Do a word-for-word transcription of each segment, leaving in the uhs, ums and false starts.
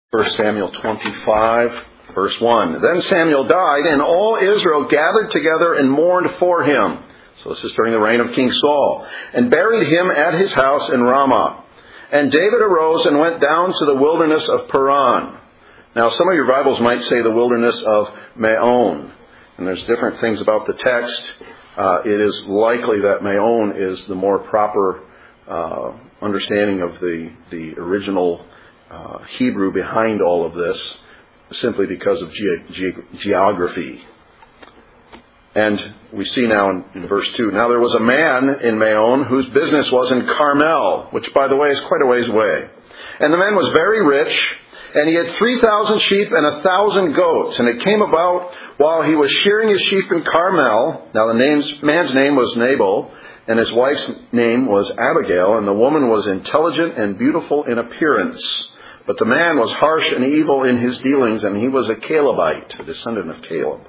First Samuel twenty-five, verse one. Then Samuel died, and all Israel gathered together and mourned for him. So this is during the reign of King Saul. And buried him at his house in Ramah. And David arose and went down to the wilderness of Paran. Now some of your Bibles might say the wilderness of Maon. And there's different things about the text. Uh, it is likely that Maon is the more proper uh, understanding of the, the original Uh, Hebrew behind all of this, simply because of ge- ge- geography. And we see now in, in verse two, now there was a man in Maon whose business was in Carmel, which by the way is quite a ways away. And the man was very rich, and he had three thousand sheep and a thousand goats. And it came about while he was shearing his sheep in Carmel. Now the name's, man's name was Nabal, and his wife's name was Abigail, and the woman was intelligent and beautiful in appearance. But the man was harsh and evil in his dealings, and he was a Calebite, a descendant of Caleb.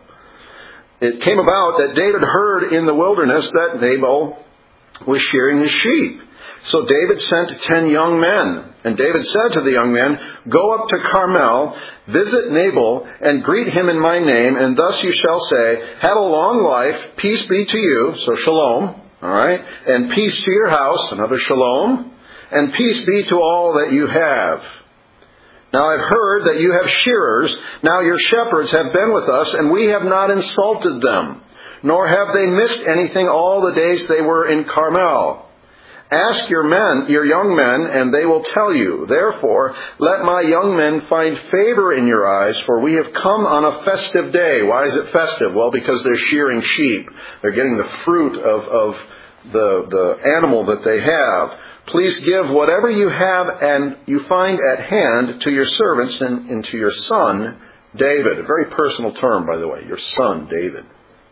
It came about that David heard in the wilderness that Nabal was shearing his sheep. So David sent ten young men. And David said to the young men, go up to Carmel, visit Nabal, and greet him in my name, and thus you shall say, have a long life, peace be to you, so shalom, all right, and peace to your house, another shalom, and peace be to all that you have. Now I've heard that you have shearers. Now your shepherds have been with us, and we have not insulted them, nor have they missed anything all the days they were in Carmel. Ask your men, your young men, and they will tell you. Therefore, let my young men find favor in your eyes, for we have come on a festive day. Why is it festive? Well, because they're shearing sheep. They're getting the fruit of, of the, the animal that they have. Please give whatever you have and you find at hand to your servants and, and to your son, David. A very personal term, by the way, your son, David.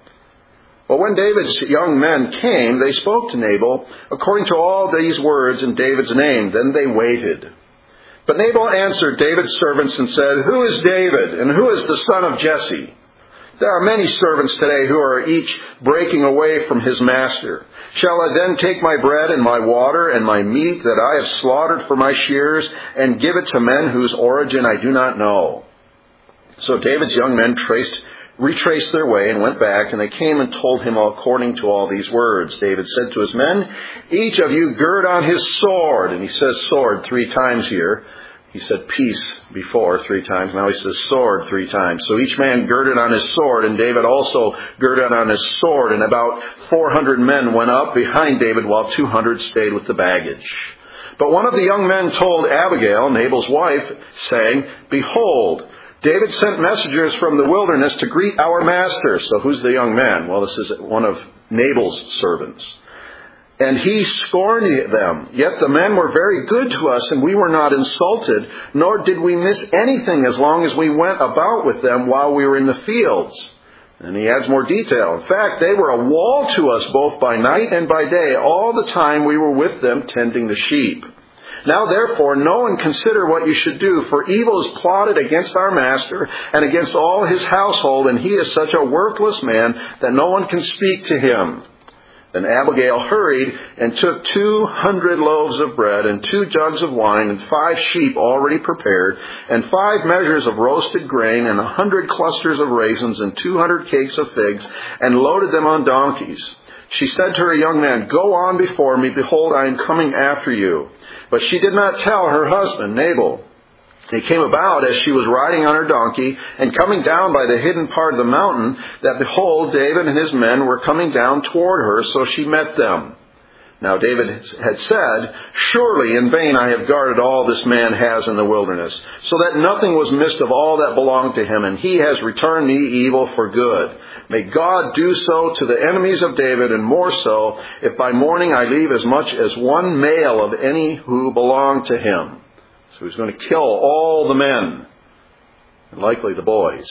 Well, when David's young men came, they spoke to Nabal according to all these words in David's name. Then they waited. But Nabal answered David's servants and said, who is David, and who is the son of Jesse? There are many servants today who are each breaking away from his master. Shall I then take my bread and my water and my meat that I have slaughtered for my shears and give it to men whose origin I do not know? So David's young men traced, retraced their way and went back, and they came and told him according to all these words. David said to his men, each of you gird on his sword. And he says sword three times here. He said peace before three times. Now he says sword three times. So each man girded on his sword, and David also girded on his sword. And about four hundred men went up behind David, while two hundred stayed with the baggage. But one of the young men told Abigail, Nabal's wife, saying, behold, David sent messengers from the wilderness to greet our master. So who's the young man? Well, this is one of Nabal's servants. And he scorned them. Yet the men were very good to us, and we were not insulted, nor did we miss anything as long as we went about with them while we were in the fields. And he adds more detail. In fact, they were a wall to us both by night and by day, all the time we were with them tending the sheep. Now therefore, know and consider what you should do, for evil is plotted against our master and against all his household, and he is such a worthless man that no one can speak to him. Then Abigail hurried and took two hundred loaves of bread and two jugs of wine and five sheep already prepared and five measures of roasted grain and a hundred clusters of raisins and two hundred cakes of figs and loaded them on donkeys. She said to her young man, go on before me. Behold, I am coming after you. But she did not tell her husband, Nabal. It came about as she was riding on her donkey and coming down by the hidden part of the mountain that, behold, David and his men were coming down toward her, so she met them. Now David had said, surely in vain I have guarded all this man has in the wilderness, so that nothing was missed of all that belonged to him, and he has returned me evil for good. May God do so to the enemies of David, and more so, if by morning I leave as much as one male of any who belong to him. So he's going to kill all the men, and likely the boys.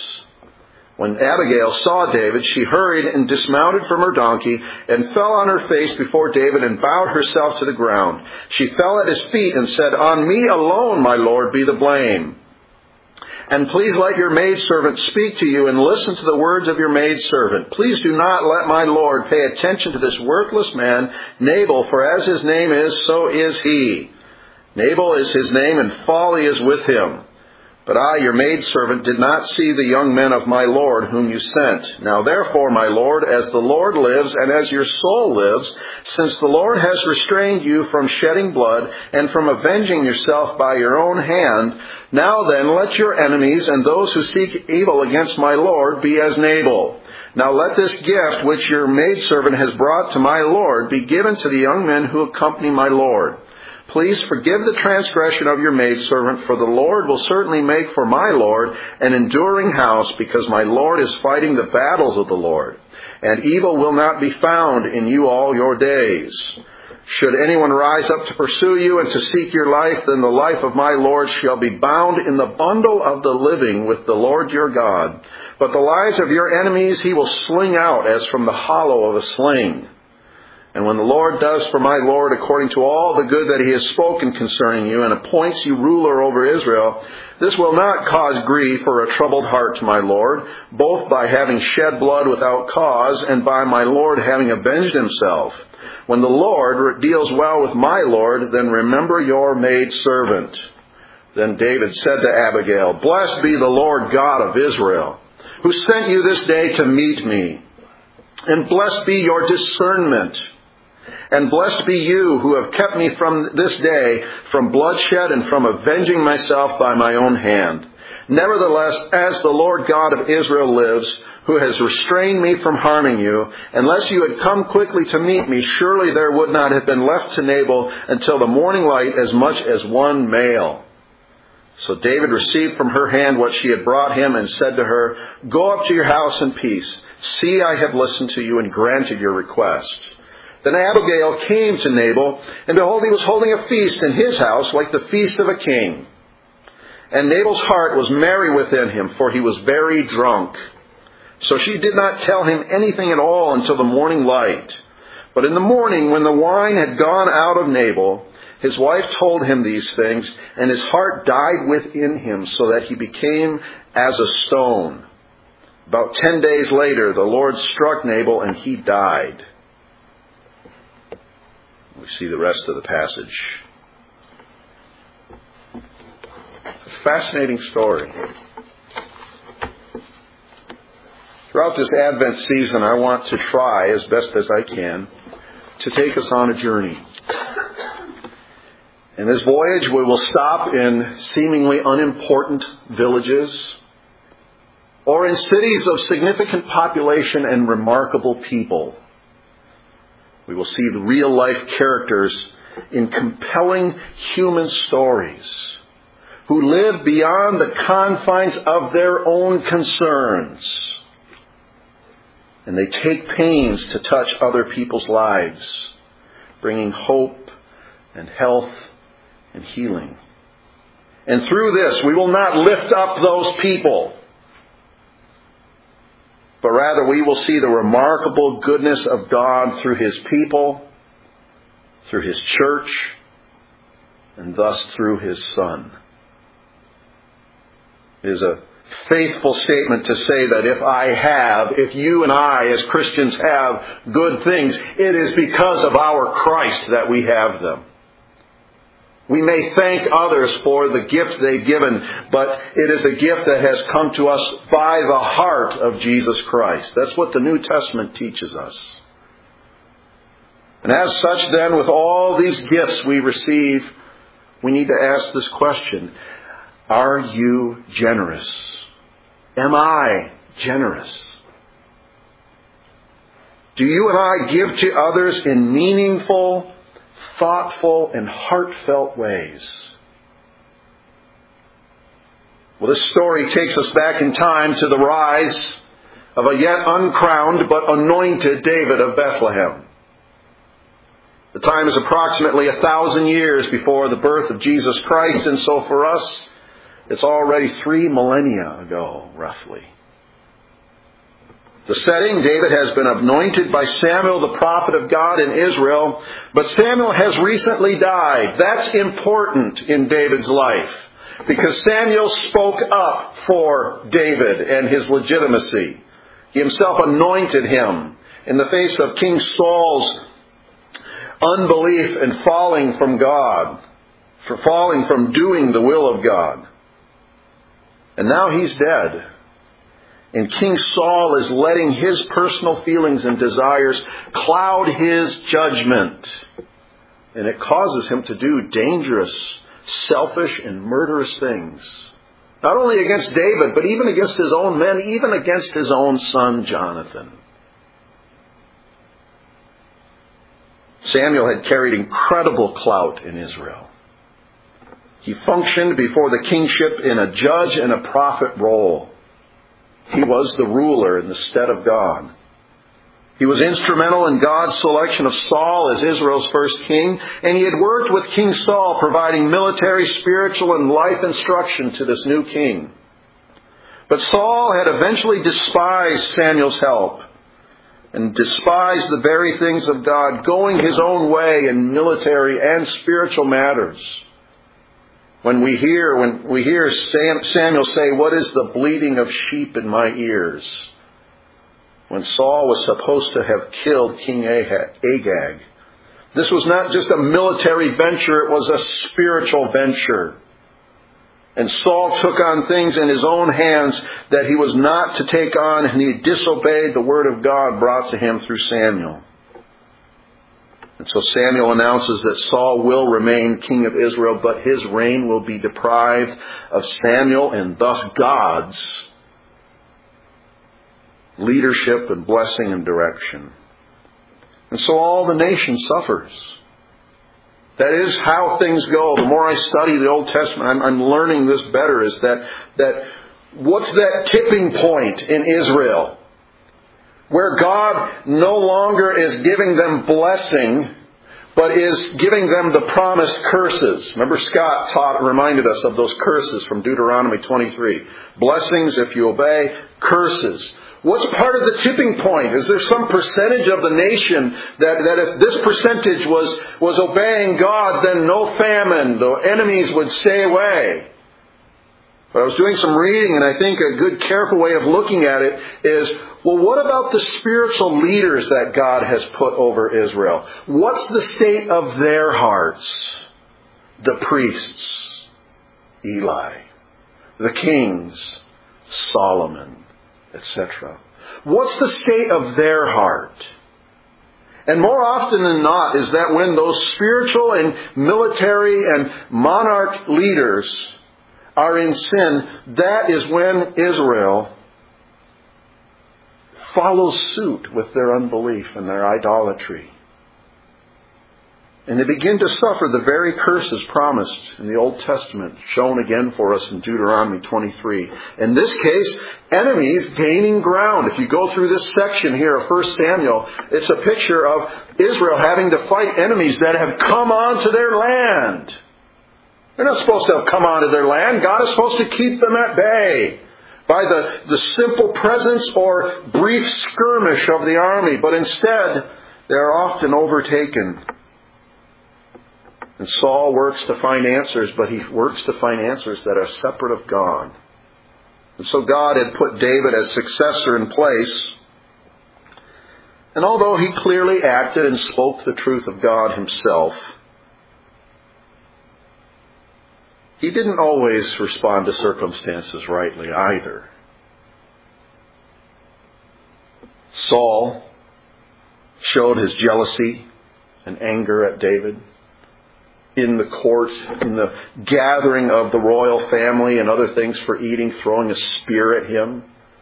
When Abigail saw David, she hurried and dismounted from her donkey and fell on her face before David and bowed herself to the ground. She fell at his feet and said, on me alone, my lord, be the blame. And please let your maidservant speak to you and listen to the words of your maidservant. Please do not let my lord pay attention to this worthless man, Nabal, for as his name is, so is he. Nabal is his name, and folly is with him. But I, your maidservant, did not see the young men of my Lord whom you sent. Now therefore, my Lord, as the Lord lives and as your soul lives, since the Lord has restrained you from shedding blood and from avenging yourself by your own hand, now then let your enemies and those who seek evil against my Lord be as Nabal. Now let this gift which your maidservant has brought to my Lord be given to the young men who accompany my Lord. Please forgive the transgression of your maidservant, for the Lord will certainly make for my Lord an enduring house, because my Lord is fighting the battles of the Lord. And evil will not be found in you all your days. Should anyone rise up to pursue you and to seek your life, then the life of my Lord shall be bound in the bundle of the living with the Lord your God. But the lives of your enemies he will sling out as from the hollow of a sling. And when the Lord does for my Lord according to all the good that he has spoken concerning you, and appoints you ruler over Israel, this will not cause grief or a troubled heart to my Lord, both by having shed blood without cause, and by my Lord having avenged himself. When the Lord deals well with my Lord, then remember your maidservant. Then David said to Abigail, Blessed be the Lord God of Israel, who sent you this day to meet me. And blessed be your discernment. And blessed be you who have kept me from this day from bloodshed and from avenging myself by my own hand. Nevertheless, as the Lord God of Israel lives, who has restrained me from harming you, unless you had come quickly to meet me, surely there would not have been left to Nabal until the morning light as much as one male. So David received from her hand what she had brought him and said to her, Go up to your house in peace. See, I have listened to you and granted your request. Then Abigail came to Nabal, and behold, he was holding a feast in his house like the feast of a king. And Nabal's heart was merry within him, for he was very drunk. So she did not tell him anything at all until the morning light. But in the morning, when the wine had gone out of Nabal, his wife told him these things, and his heart died within him, so that he became as a stone. About ten days later, the Lord struck Nabal, and he died. We see the rest of the passage. A fascinating story. Throughout this Advent season, I want to try, as best as I can, to take us on a journey. In this voyage, we will stop in seemingly unimportant villages, or in cities of significant population and remarkable people. We will see the real-life characters in compelling human stories who live beyond the confines of their own concerns. And they take pains to touch other people's lives, bringing hope and health and healing. And through this, we will not lift up those people, but rather we will see the remarkable goodness of God through his people, through his church, and thus through his Son. It is a faithful statement to say that if I have, if you and I as Christians have good things, it is because of our Christ that we have them. We may thank others for the gift they've given, but it is a gift that has come to us by the heart of Jesus Christ. That's what the New Testament teaches us. And as such, then, with all these gifts we receive, we need to ask this question: are you generous? Am I generous? Do you and I give to others in meaningful, thoughtful, and heartfelt ways? Well, this story takes us back in time to the rise of a yet uncrowned but anointed David of Bethlehem. The time is approximately a thousand years before the birth of Jesus Christ, and so for us, it's already three millennia ago, roughly. The setting, David has been anointed by Samuel, the prophet of God in Israel, but Samuel has recently died. That's important in David's life, because Samuel spoke up for David and his legitimacy. He himself anointed him in the face of King Saul's unbelief and falling from God, for falling from doing the will of God. And now he's dead. And King Saul is letting his personal feelings and desires cloud his judgment. And it causes him to do dangerous, selfish, and murderous things. Not only against David, but even against his own men, even against his own son, Jonathan. Samuel had carried incredible clout in Israel. He functioned before the kingship in a judge and a prophet role. He was the ruler in the stead of God. He was instrumental in God's selection of Saul as Israel's first king, and he had worked with King Saul providing military, spiritual, and life instruction to this new king. But Saul had eventually despised Samuel's help and despised the very things of God, going his own way in military and spiritual matters. When we hear, when we hear Samuel say, "What is the bleating of sheep in my ears?" When Saul was supposed to have killed King Agag. This was not just a military venture, it was a spiritual venture. And Saul took on things in his own hands that he was not to take on, and he disobeyed the word of God brought to him through Samuel. And so Samuel announces that Saul will remain king of Israel, but his reign will be deprived of Samuel and thus God's leadership and blessing and direction. And so all the nation suffers. That is how things go. The more I study the Old Testament, I'm, I'm learning this better, is that, that what's that tipping point in Israel? Where God no longer is giving them blessing, but is giving them the promised curses. Remember, Scott taught, reminded us of those curses from Deuteronomy twenty-three. Blessings if you obey, curses. What's part of the tipping point? Is there some percentage of the nation that, that if this percentage was, was obeying God, then no famine, the enemies would stay away? But I was doing some reading, and I think a good, careful way of looking at it is, well, what about the spiritual leaders that God has put over Israel? What's the state of their hearts? The priests, Eli. The kings, Solomon, et cetera. What's the state of their heart? And more often than not is that when those spiritual and military and monarch leaders are in sin, that is when Israel follows suit with their unbelief and their idolatry. And they begin to suffer the very curses promised in the Old Testament, shown again for us in Deuteronomy twenty-three. In this case, enemies gaining ground. If you go through this section here of First Samuel, it's a picture of Israel having to fight enemies that have come onto their land. They're not supposed to have come onto their land. God is supposed to keep them at bay by the, the simple presence or brief skirmish of the army. But instead, they are often overtaken. And Saul works to find answers, but he works to find answers that are separate of God. And so God had put David as successor in place. And although he clearly acted and spoke the truth of God himself, he didn't always respond to circumstances rightly either. Saul showed his jealousy and anger at David in the court, in the gathering of the royal family and other things for eating, throwing a spear at him.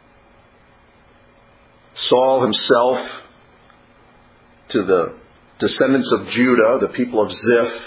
Saul himself, to the descendants of Judah, the people of Ziph,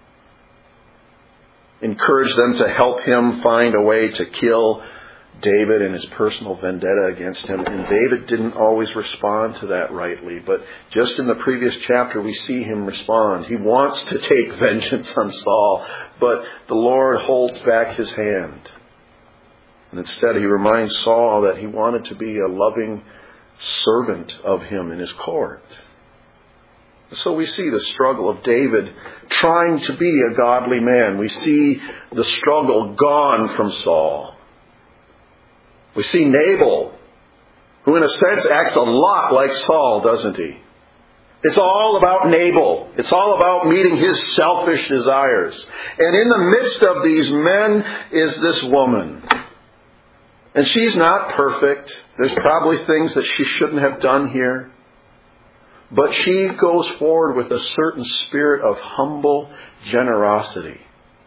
encouraged them to help him find a way to kill David in his personal vendetta against him. And David didn't always respond to that rightly. But just in the previous chapter, we see him respond. He wants to take vengeance on Saul, but the Lord holds back his hand. And instead, he reminds Saul that he wanted to be a loving servant of him in his court. So we see the struggle of David trying to be a godly man. We see the struggle gone from Saul. We see Nabal, who in a sense acts a lot like Saul, doesn't he? It's all about Nabal. It's all about meeting his selfish desires. And in the midst of these men is this woman And she's not perfect. There's probably things that she shouldn't have done here. But she goes forward with a certain spirit of humble generosity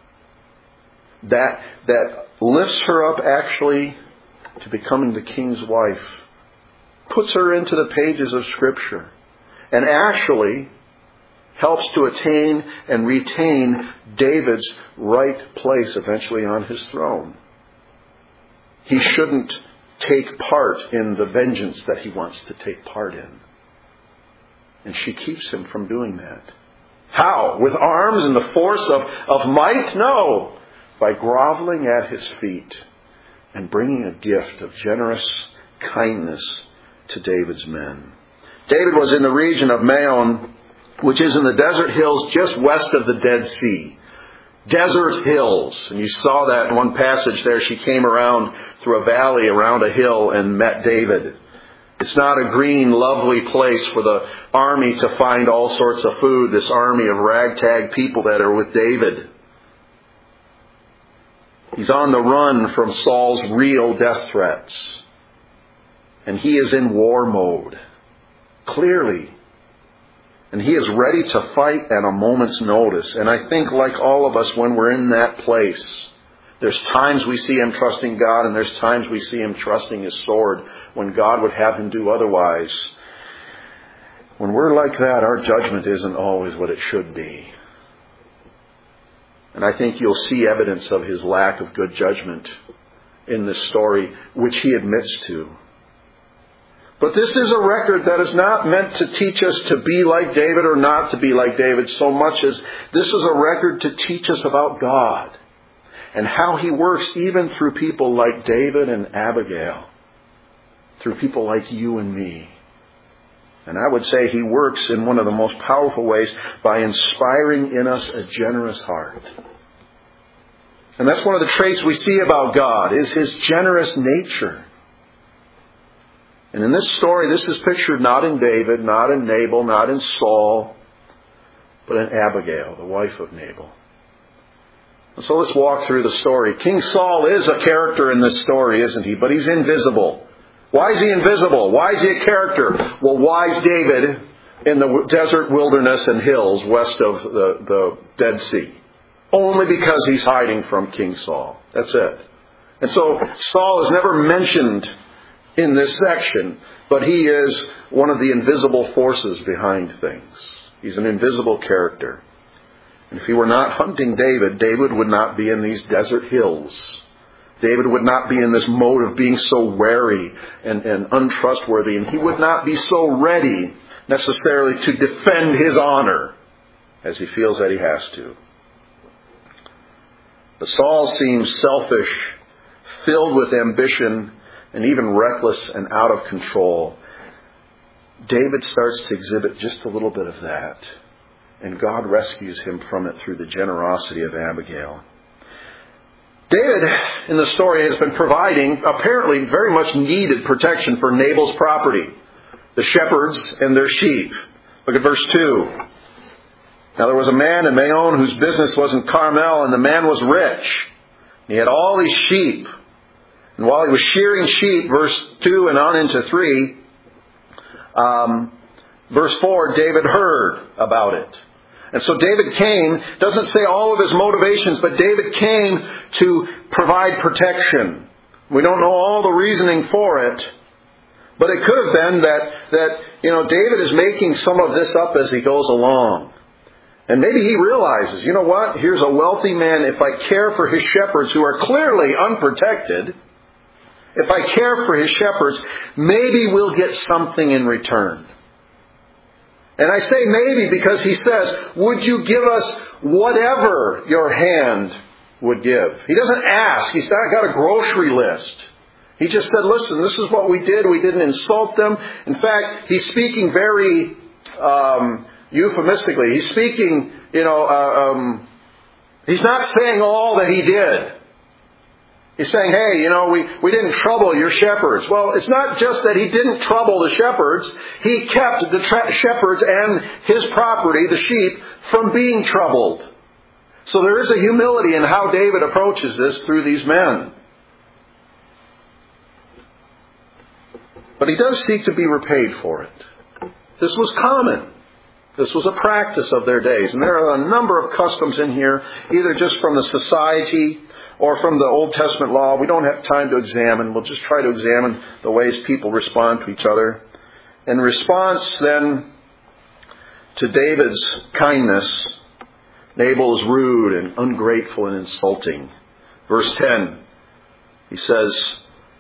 that, that lifts her up actually to becoming the king's wife, puts her into the pages of Scripture, and actually helps to attain and retain David's right place eventually on his throne. He shouldn't take part in the vengeance that he wants to take part in. And she keeps him from doing that. How? With arms and the force of, of might? No. By groveling at his feet and bringing a gift of generous kindness to David's men. David was in the region of Maon, which is in the desert hills just west of the Dead Sea. Desert hills. And you saw that in one passage there. She came around through a valley around a hill and met David. It's not a green, lovely place for the army to find all sorts of food, this army of ragtag people that are with David. He's on the run from Saul's real death threats. And he is in war mode. Clearly. And he is ready to fight at a moment's notice. And I think like all of us, when we're in that place, there's times we see him trusting God, and there's times we see him trusting his sword when God would have him do otherwise. When we're like that, our judgment isn't always what it should be. And I think you'll see evidence of his lack of good judgment in this story, which he admits to. But this is a record that is not meant to teach us to be like David or not to be like David so much as this is a record to teach us about God and how he works even through people like David and Abigail, through people like you and me. And I would say he works in one of the most powerful ways by inspiring in us a generous heart. And that's one of the traits we see about God, is his generous nature. And in this story, this is pictured not in David, not in Nabal, not in Saul, but in Abigail, the wife of Nabal. And so let's walk through the story. King Saul is a character in this story, isn't he? But he's invisible. Why is he invisible? Why is he a character? Well, why is David in the desert wilderness and hills west of the, the Dead Sea? Only because he's hiding from King Saul. That's it. And so Saul is never mentioned in this section, but he is one of the invisible forces behind things. He's an invisible character. And if he were not hunting David, David would not be in these desert hills. David would not be in this mode of being so wary and, and untrustworthy, and he would not be so ready necessarily to defend his honor as he feels that he has to. But Saul seems selfish, filled with ambition, and even reckless and out of control. David starts to exhibit just a little bit of that. And God rescues him from it through the generosity of Abigail. David, in the story, has been providing apparently very much needed protection for Nabal's property, the shepherds and their sheep. Look at verse two. Now there was a man in Maon whose business was in Carmel, and the man was rich. He had all these sheep. And while he was shearing sheep, verse two and on into three, um, verse four, David heard about it. And so David came, doesn't say all of his motivations, but David came to provide protection. We don't know all the reasoning for it, but it could have been that, that, you know, David is making some of this up as he goes along. And maybe he realizes, you know what, here's a wealthy man, if I care for his shepherds who are clearly unprotected, if I care for his shepherds, maybe we'll get something in return. And I say maybe because he says, would you give us whatever your hand would give? He doesn't ask. He's not got a grocery list. He just said, listen, this is what we did. We didn't insult them. In fact, he's speaking very um, euphemistically. He's speaking, you know, uh, um, he's not saying all that he did. He's saying, hey, you know, we, we didn't trouble your shepherds. Well, it's not just that he didn't trouble the shepherds. He kept the tra- shepherds and his property, the sheep, from being troubled. So there is a humility in how David approaches this through these men. But he does seek to be repaid for it. This was common. This was a practice of their days. And there are a number of customs in here, either just from the society or from the Old Testament law. We don't have time to examine. We'll just try to examine the ways people respond to each other. In response, then, to David's kindness, Nabal is rude and ungrateful and insulting. Verse ten, he says,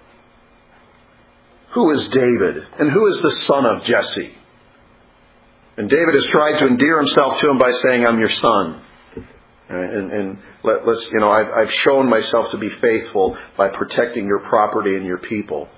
"Who is David, and who is the son of Jesse?" And David has tried to endear himself to him by saying, "I'm your son." And, and let, let's, you know, I've, I've shown myself to be faithful by protecting your property and your people.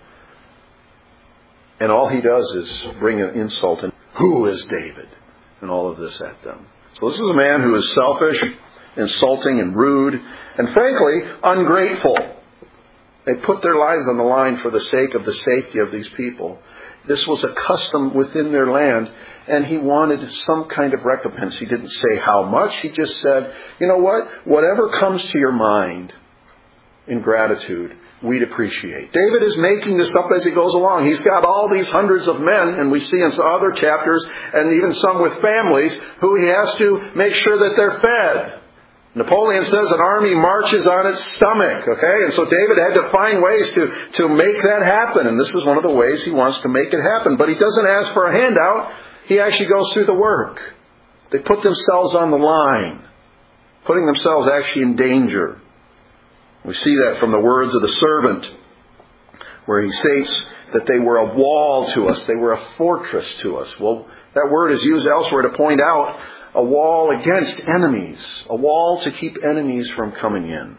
And all he does is bring an insult. And who is David? And all of this at them. So this is a man who is selfish, insulting, and rude, and frankly, ungrateful. They put their lives on the line for the sake of the safety of these people. This was a custom within their land, and he wanted some kind of recompense. He didn't say how much. He just said, you know what? Whatever comes to your mind in gratitude, we'd appreciate. David is making this up as he goes along. He's got all these hundreds of men, and we see in some other chapters, and even some with families, who he has to make sure that they're fed. Napoleon says an army marches on its stomach, okay? And so David had to find ways to, to make that happen. And this is one of the ways he wants to make it happen. But he doesn't ask for a handout. He actually goes through the work. They put themselves on the line, putting themselves actually in danger. We see that from the words of the servant, where he states that they were a wall to us. They were a fortress to us. Well, that word is used elsewhere to point out a wall against enemies, a wall to keep enemies from coming in.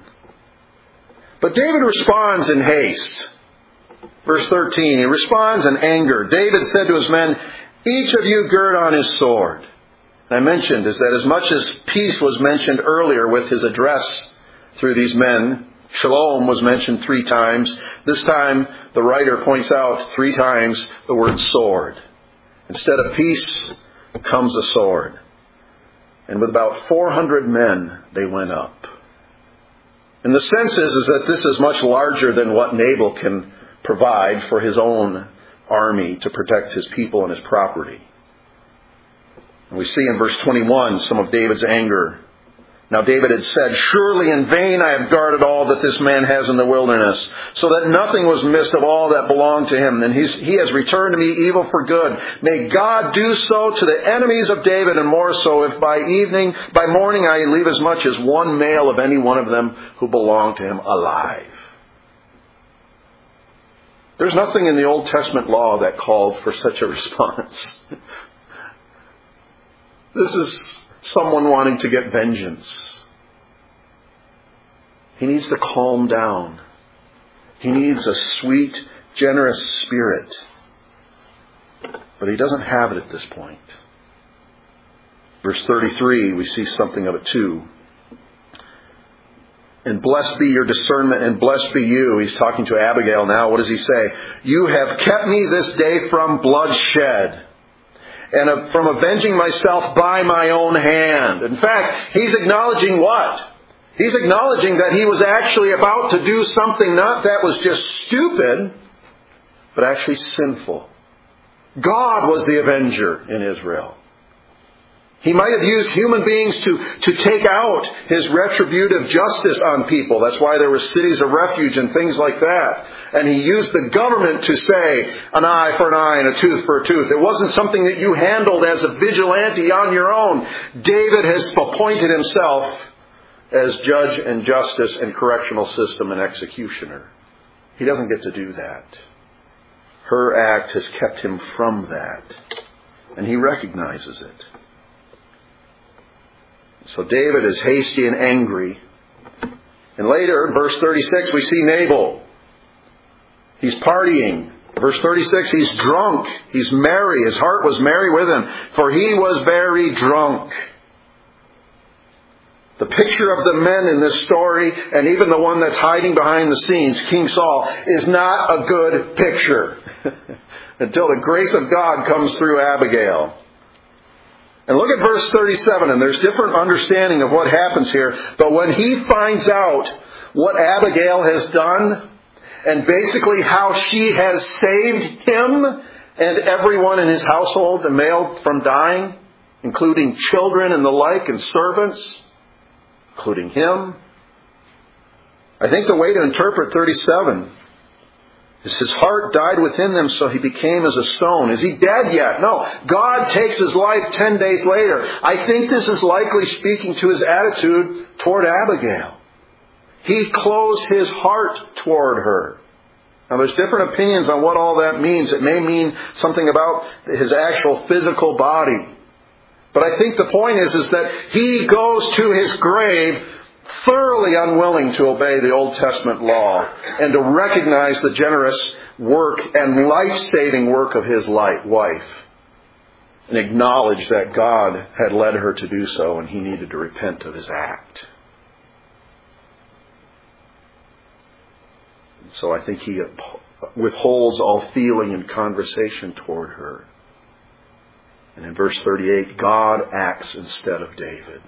But David responds in haste. Verse thirteen, he responds in anger. David said to his men, "Each of you gird on his sword." And I mentioned is that as much as peace was mentioned earlier with his address through these men, shalom was mentioned three times. This time, the writer points out three times the word sword. Instead of peace comes a sword. And with about four hundred men, they went up. And the sense is, is that this is much larger than what Nabal can provide for his own army to protect his people and his property. And we see in verse twenty-one some of David's anger. Now David had said, "Surely in vain I have guarded all that this man has in the wilderness, so that nothing was missed of all that belonged to him. And he's, he has returned to me evil for good. May God do so to the enemies of David, and more so if by evening, by morning I leave as much as one male of any one of them who belonged to him alive." There's nothing in the Old Testament law that called for such a response. This is someone wanting to get vengeance. He needs to calm down. He needs a sweet, generous spirit. But he doesn't have it at this point. Verse thirty-three, we see something of it too. "And blessed be your discernment, and blessed be you." He's talking to Abigail now. What does he say? "You have kept me this day from bloodshed, and from avenging myself by my own hand." In fact, he's acknowledging what? He's acknowledging that he was actually about to do something not that was just stupid, but actually sinful. God was the avenger in Israel. He might have used human beings to, to take out his retributive justice on people. That's why there were cities of refuge and things like that. And he used the government to say, an eye for an eye and a tooth for a tooth. It wasn't something that you handled as a vigilante on your own. David has appointed himself as judge and justice and correctional system and executioner. He doesn't get to do that. Her act has kept him from that. And he recognizes it. So David is hasty and angry. And later, in verse thirty-six, we see Nabal. He's partying. Verse thirty-six, he's drunk. He's merry. His heart was merry with him, for he was very drunk. The picture of the men in this story, and even the one that's hiding behind the scenes, King Saul, is not a good picture. Until the grace of God comes through Abigail. And look at verse thirty-seven, and there's different understanding of what happens here. But when he finds out what Abigail has done, and basically how she has saved him and everyone in his household, the male, from dying, including children and the like, and servants, including him. I think the way to interpret thirty-seven is his heart died within them, so he became as a stone. Is he dead yet? No. God takes his life ten days later. I think this is likely speaking to his attitude toward Abigail. He closed his heart toward her. Now there's different opinions on what all that means. It may mean something about his actual physical body. But I think the point is, is that he goes to his grave thoroughly unwilling to obey the Old Testament law and to recognize the generous work and life-saving work of his wife, and acknowledge that God had led her to do so and he needed to repent of his act. And so I think he withholds all feeling and conversation toward her. And in verse thirty-eight, God acts instead of David.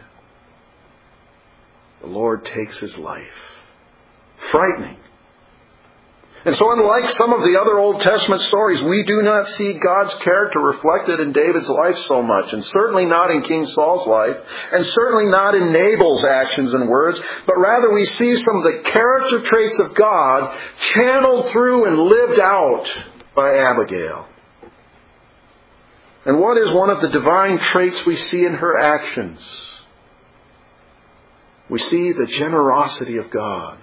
The Lord takes his life. Frightening. And so unlike some of the other Old Testament stories, we do not see God's character reflected in David's life so much, and certainly not in King Saul's life, and certainly not in Nabal's actions and words, but rather we see some of the character traits of God channeled through and lived out by Abigail. And what is one of the divine traits we see in her actions? We see the generosity of God.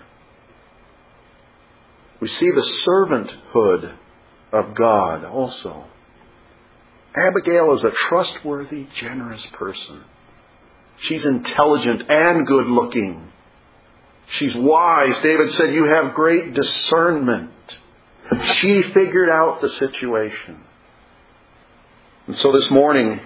We see the servanthood of God also. Abigail is a trustworthy, generous person. She's intelligent and good-looking. She's wise. David said, "You have great discernment." She figured out the situation. And so this morning,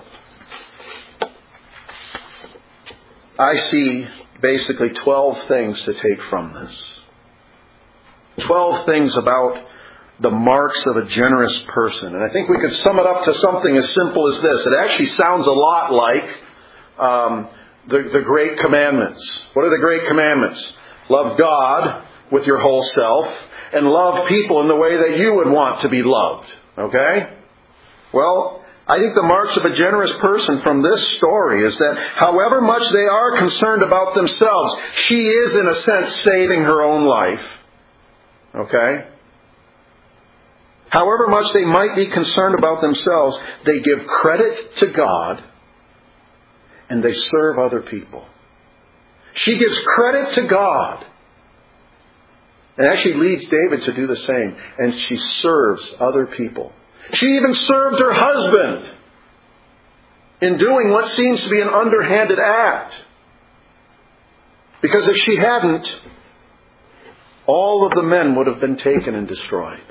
I see basically twelve things to take from this. Twelve things about the marks of a generous person. And I think we could sum it up to something as simple as this. It actually sounds a lot like um, the, the Great Commandments. What are the Great Commandments? Love God with your whole self and love people in the way that you would want to be loved. Okay? Well, I think the marks of a generous person from this story is that however much they are concerned about themselves, she is in a sense saving her own life. Okay? However much they might be concerned about themselves, they give credit to God and they serve other people. She gives credit to God and actually leads David to do the same. And she serves other people. She even served her husband in doing what seems to be an underhanded act. Because if she hadn't, all of the men would have been taken and destroyed.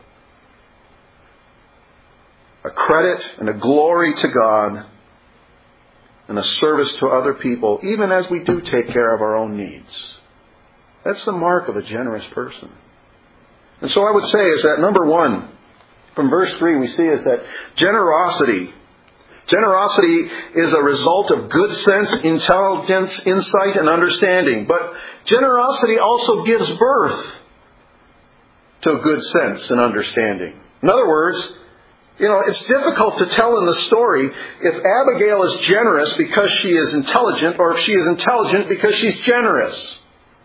A credit and a glory to God and a service to other people, even as we do take care of our own needs. That's the mark of a generous person. And so I would say is that number one, from verse three we see is that generosity. Generosity is a result of good sense, intelligence, insight, and understanding. But generosity also gives birth to good sense and understanding. In other words, you know, it's difficult to tell in the story if Abigail is generous because she is intelligent or if she is intelligent because she's generous.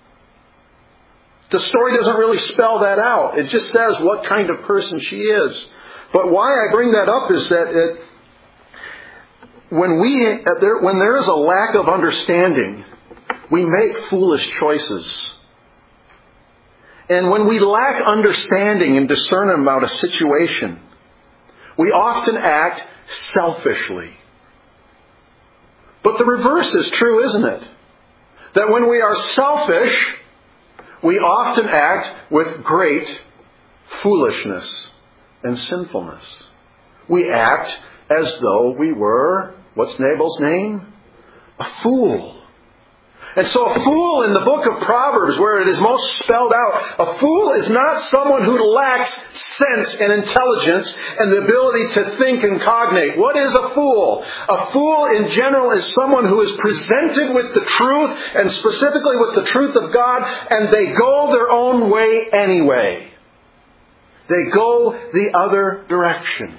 The story doesn't really spell that out. It just says what kind of person she is. But why I bring that up is that it, when we there, when there is a lack of understanding, we make foolish choices. And when we lack understanding and discernment about a situation, we often act selfishly. But the reverse is true, isn't it? That when we are selfish, we often act with great foolishness and sinfulness. We act as though we were, what's Nabal's name? A fool. And so a fool in the book of Proverbs, where it is most spelled out, a fool is not someone who lacks sense and intelligence and the ability to think and cognate. What is a fool? A fool in general is someone who is presented with the truth, and specifically with the truth of God, and they go their own way anyway. They go the other direction.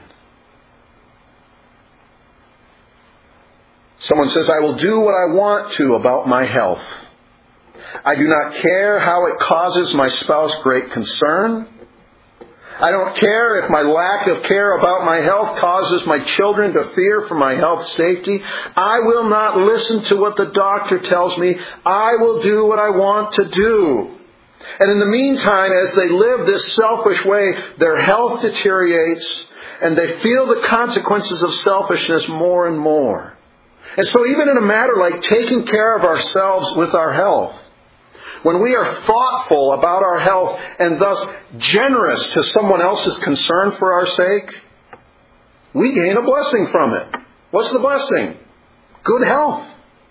Someone says, I will do what I want to about my health. I do not care how it causes my spouse great concern. I don't care if my lack of care about my health causes my children to fear for my health safety. I will not listen to what the doctor tells me. I will do what I want to do. And in the meantime, as they live this selfish way, their health deteriorates, and they feel the consequences of selfishness more and more. And so even in a matter like taking care of ourselves with our health, when we are thoughtful about our health and thus generous to someone else's concern for our sake, we gain a blessing from it. What's the blessing? Good health.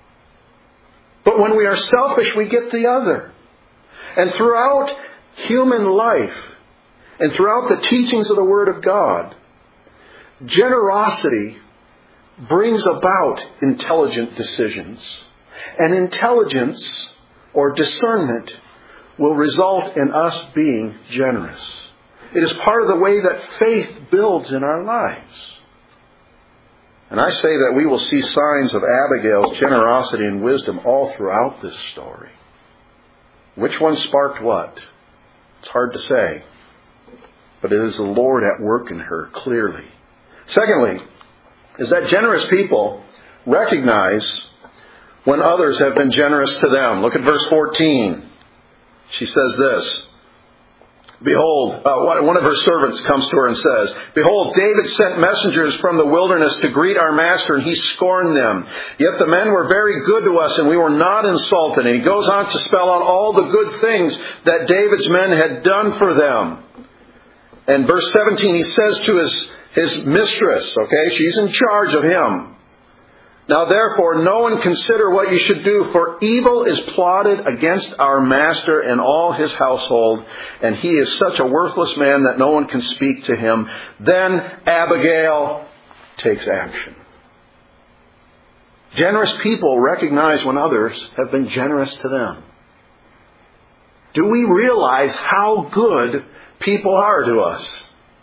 But when we are selfish, we get the other. And throughout human life, and throughout the teachings of the Word of God, generosity brings about intelligent decisions. And intelligence or discernment will result in us being generous. It is part of the way that faith builds in our lives. And I say that we will see signs of Abigail's generosity and wisdom all throughout this story. Which one sparked what? It's hard to say. But it is the Lord at work in her clearly. Secondly, is that generous people recognize when others have been generous to them. Look at verse fourteen. She says this. Behold, uh, one of her servants comes to her and says, Behold, David sent messengers from the wilderness to greet our master, and he scorned them. Yet the men were very good to us, and we were not insulted. And he goes on to spell out all the good things that David's men had done for them. And verse seventeen, he says to his, his mistress, okay, she's in charge of him. Now therefore, know and consider what you should do, for evil is plotted against our master and all his household, and he is such a worthless man that no one can speak to him. Then Abigail takes action. Generous people recognize when others have been generous to them. Do we realize how good people are to us?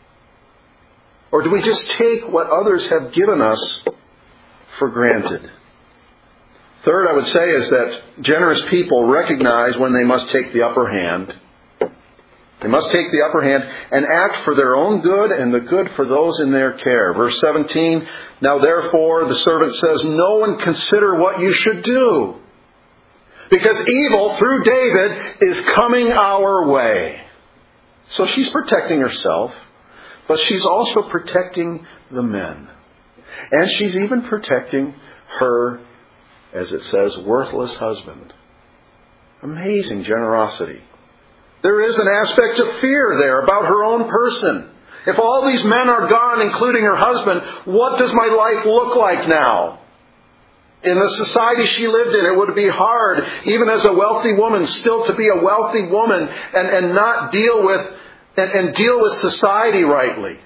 Or do we just take what others have given us for granted? Third, I would say, is that generous people recognize when they must take the upper hand. They must take the upper hand and act for their own good and the good for those in their care. Verse seventeen, now therefore, the servant says, know and consider what you should do, because evil through David is coming our way. So she's protecting herself, but she's also protecting the men. And she's even protecting her, as it says, worthless husband. Amazing generosity. There is an aspect of fear there about her own person. If all these men are gone, including her husband, what does my life look like now? In the society she lived in, it would be hard, even as a wealthy woman, still to be a wealthy woman and, and not deal with and, and deal with society rightly.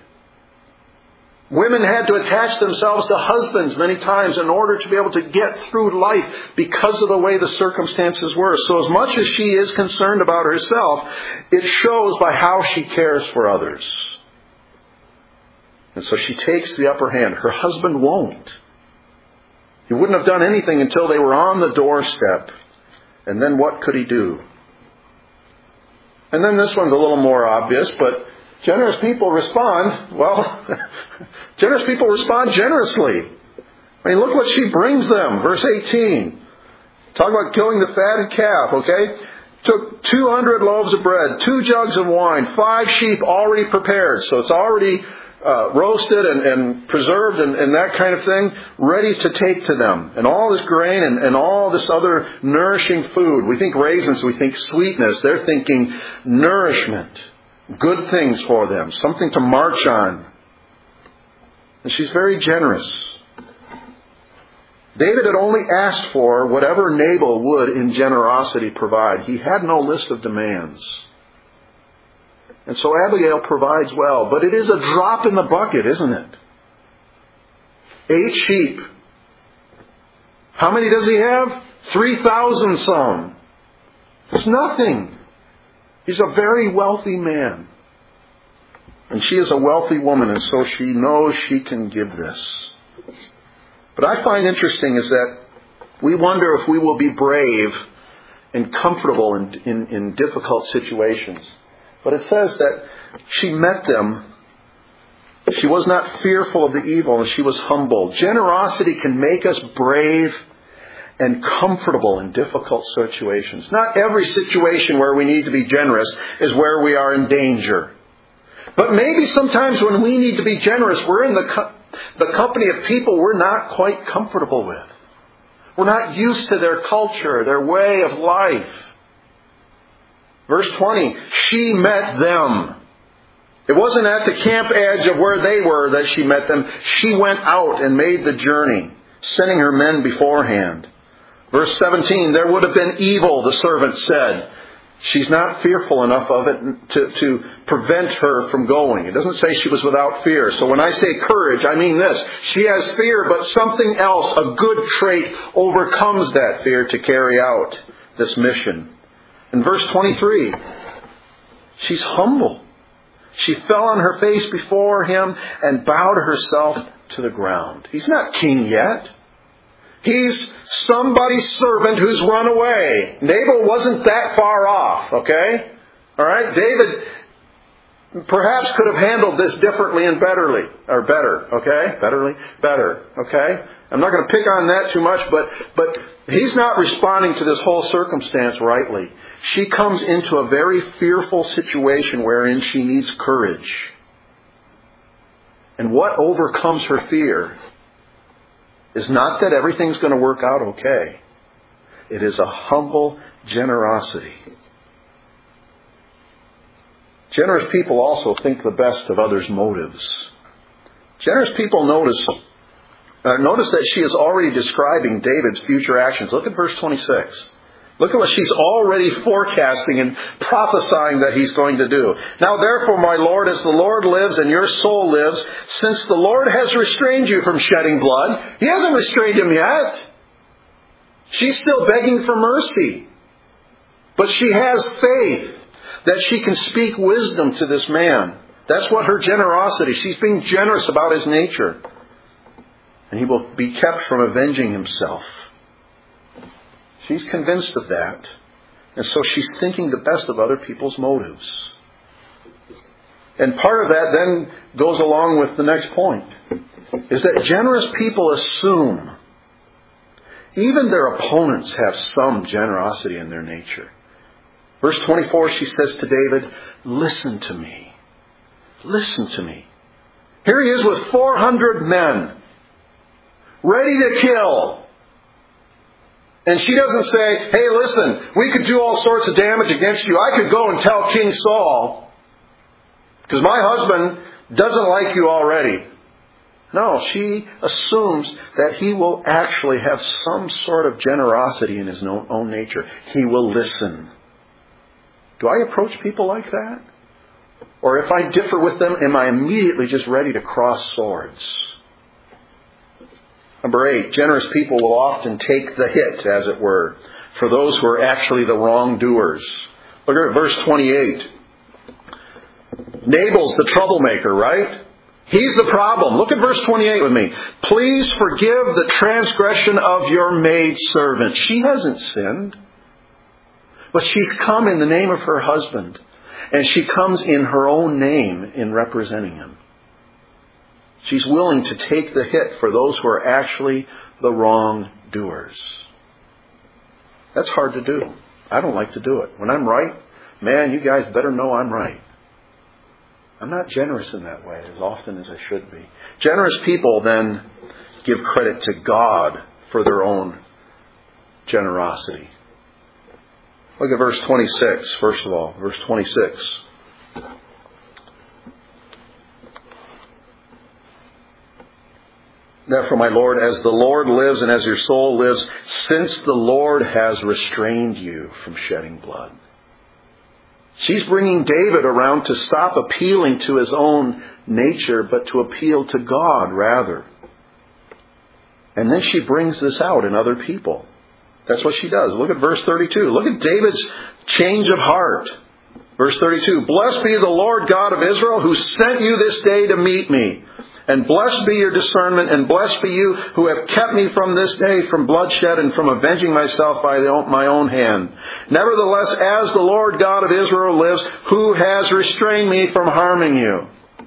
Women had to attach themselves to husbands many times in order to be able to get through life because of the way the circumstances were. So as much as she is concerned about herself, it shows by how she cares for others. And so she takes the upper hand. Her husband won't. He wouldn't have done anything until they were on the doorstep. And then what could he do? And then this one's a little more obvious, but generous people respond, well, generous people respond generously. I mean, look what she brings them. Verse eighteen. Talk about killing the fatted calf, okay? Took two hundred loaves of bread, two jugs of wine, five sheep already prepared. So it's already uh, roasted and, and preserved and, and that kind of thing, ready to take to them. And all this grain and, and all this other nourishing food. We think raisins, we think sweetness. They're thinking nourishment. Good things for them. Something to march on. And she's very generous. David had only asked for whatever Nabal would in generosity provide. He had no list of demands. And so Abigail provides well. But it is a drop in the bucket, isn't it? Eight sheep. How many does he have? Three thousand some. It's nothing. He's a very wealthy man. And she is a wealthy woman, and so she knows she can give this. But I find interesting is that we wonder if we will be brave and comfortable in, in, in difficult situations. But it says that she met them. She was not fearful of the evil, and she was humble. Generosity can make us brave and comfortable in difficult situations. Not every situation where we need to be generous is where we are in danger. But maybe sometimes when we need to be generous, we're in the, co- the company of people we're not quite comfortable with. We're not used to their culture, their way of life. Verse twenty, she met them. It wasn't at the camp edge of where they were that she met them. She went out and made the journey, sending her men beforehand. Verse seventeen, there would have been evil, the servant said. She's not fearful enough of it to, to prevent her from going. It doesn't say she was without fear. So when I say courage, I mean this. She has fear, but something else, a good trait, overcomes that fear to carry out this mission. In verse twenty-three, she's humble. She fell on her face before him and bowed herself to the ground. He's not king yet. He's somebody's servant who's run away. Nabal wasn't that far off, okay? All right? David perhaps could have handled this differently and betterly, or better, okay? Betterly? Better, okay? I'm not going to pick on that too much, but, but he's not responding to this whole circumstance rightly. She comes into a very fearful situation wherein she needs courage. And what overcomes her fear is not that everything's going to work out okay. It is a humble generosity. Generous people also think the best of others' motives. Generous people notice, uh, notice that she is already describing David's future actions. Look at verse twenty-six. Look at what she's already forecasting and prophesying that he's going to do. Now therefore, my Lord, as the Lord lives and your soul lives, since the Lord has restrained you from shedding blood, he hasn't restrained him yet. She's still begging for mercy. But she has faith that she can speak wisdom to this man. That's what her generosity. She's being generous about his nature. And he will be kept from avenging himself. She's convinced of that. And so she's thinking the best of other people's motives. And part of that then goes along with the next point. Is that generous people assume even their opponents have some generosity in their nature. Verse twenty-four, she says to David, listen to me. Listen to me. Here he is with four hundred men, ready to kill. And she doesn't say, hey, listen, we could do all sorts of damage against you. I could go and tell King Saul, because my husband doesn't like you already. No, she assumes that he will actually have some sort of generosity in his own nature. He will listen. Do I approach people like that? Or if I differ with them, am I immediately just ready to cross swords? Number eight, generous people will often take the hit, as it were, for those who are actually the wrongdoers. Look at verse twenty-eight. Nabal's the troublemaker, right? He's the problem. Look at verse twenty-eight with me. Please forgive the transgression of your maidservant. She hasn't sinned. But she's come in the name of her husband. And she comes in her own name in representing him. She's willing to take the hit for those who are actually the wrongdoers. That's hard to do. I don't like to do it. When I'm right, man, you guys better know I'm right. I'm not generous in that way as often as I should be. Generous people then give credit to God for their own generosity. Look at verse twenty-six, first of all. Verse twenty-six. Therefore, my Lord, as the Lord lives and as your soul lives, since the Lord has restrained you from shedding blood. She's bringing David around to stop appealing to his own nature, but to appeal to God rather. And then she brings this out in other people. That's what she does. Look at verse thirty-two. Look at David's change of heart. Verse thirty-two. Blessed be the Lord God of Israel, who sent you this day to meet me. And blessed be your discernment, and blessed be you who have kept me from this day from bloodshed and from avenging myself by my own hand. Nevertheless, as the Lord God of Israel lives, who has restrained me from harming you.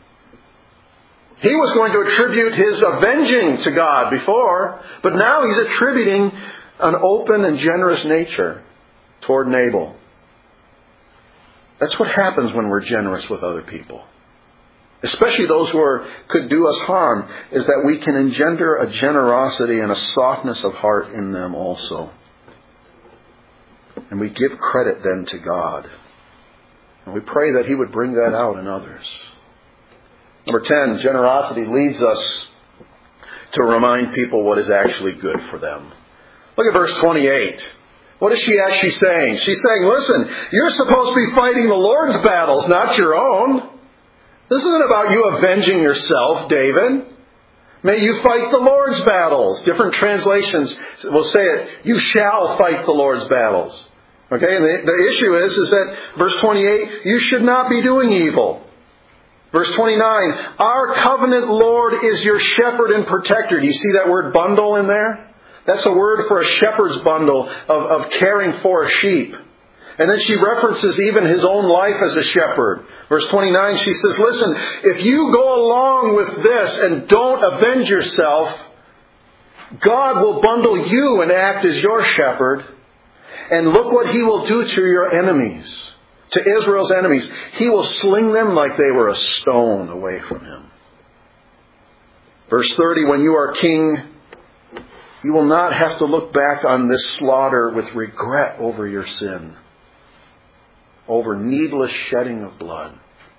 He was going to attribute his avenging to God before, but now he's attributing an open and generous nature toward Nabal. That's what happens when we're generous with other people. Especially those who are, could do us harm, is that we can engender a generosity and a softness of heart in them also. And we give credit then to God. And we pray that He would bring that out in others. Number ten, generosity leads us to remind people what is actually good for them. Look at verse twenty-eight. What is she actually saying? She's saying, listen, you're supposed to be fighting the Lord's battles, not your own. This isn't about you avenging yourself, David. May you fight the Lord's battles. Different translations will say it, you shall fight the Lord's battles. Okay, and the, the issue is, is that verse twenty-eight, you should not be doing evil. Verse twenty-nine, our covenant Lord is your shepherd and protector. Do you see that word bundle in there? That's a word for a shepherd's bundle of, of caring for a sheep. And then she references even his own life as a shepherd. Verse twenty-nine, she says, listen, if you go along with this and don't avenge yourself, God will bundle you and act as your shepherd. And look what He will do to your enemies, to Israel's enemies. He will sling them like they were a stone away from Him. Verse thirty, when you are king, you will not have to look back on this slaughter with regret over your sin, over needless shedding of blood.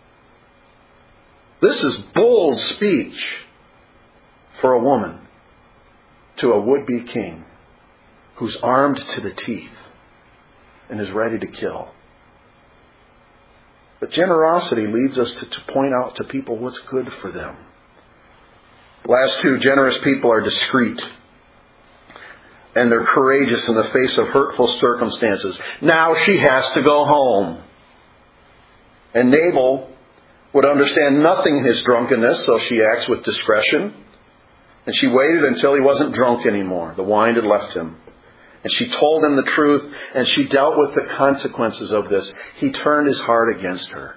This is bold speech for a woman to a would-be king who's armed to the teeth and is ready to kill. But generosity leads us to, to point out to people what's good for them. Last two, generous people are discreet. And they're courageous in the face of hurtful circumstances. Now she has to go home. And Nabal would understand nothing in his drunkenness, so she acts with discretion. And she waited until he wasn't drunk anymore. The wine had left him. And she told him the truth, and she dealt with the consequences of this. He turned his heart against her.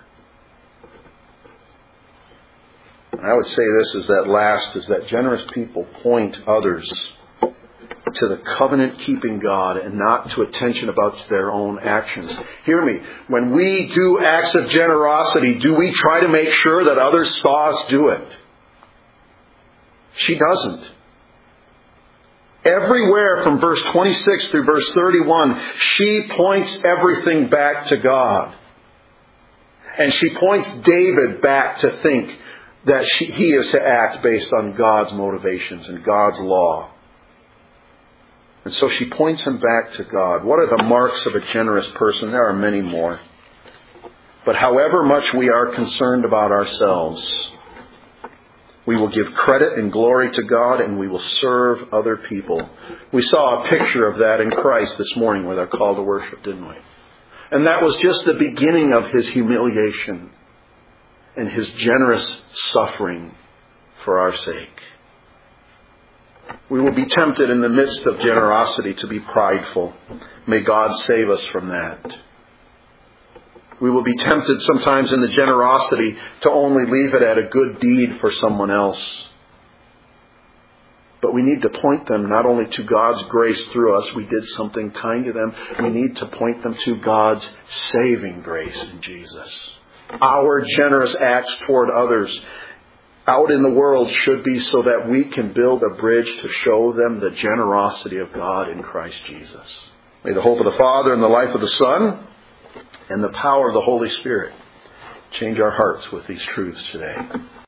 And I would say this is that last, is that generous people point others to the covenant-keeping God and not to attention about their own actions. Hear me. When we do acts of generosity, do we try to make sure that others saw us do it? She doesn't. Everywhere from verse twenty-six through verse thirty-one, she points everything back to God. And she points David back to think that she, he is to act based on God's motivations and God's law. And so she points him back to God. What are the marks of a generous person? There are many more. But however much we are concerned about ourselves, we will give credit and glory to God, and we will serve other people. We saw a picture of that in Christ this morning with our call to worship, didn't we? And that was just the beginning of His humiliation and His generous suffering for our sake. We will be tempted in the midst of generosity to be prideful. May God save us from that. We will be tempted sometimes in the generosity to only leave it at a good deed for someone else. But we need to point them not only to God's grace through us, we did something kind to them, we need to point them to God's saving grace in Jesus. Our generous acts toward others out in the world should be so that we can build a bridge to show them the generosity of God in Christ Jesus. May the hope of the Father and the life of the Son and the power of the Holy Spirit change our hearts with these truths today.